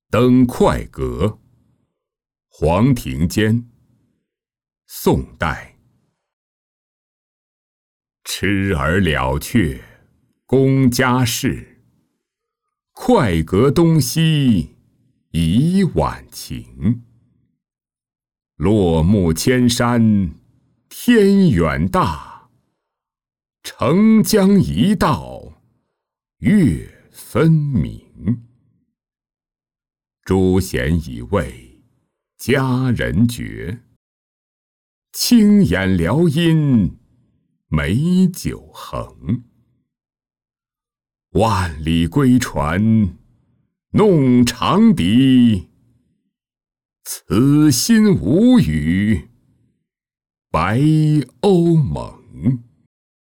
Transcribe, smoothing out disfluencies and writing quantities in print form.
登快阁，黄庭坚，宋代。痴儿了却公家事，快阁东西已晚晴。落木千山天远大，澄江一道月分明。诸贤已为佳人绝，轻眼聊阴美酒横。万里归船弄长笛，此心无语白鸥蒙。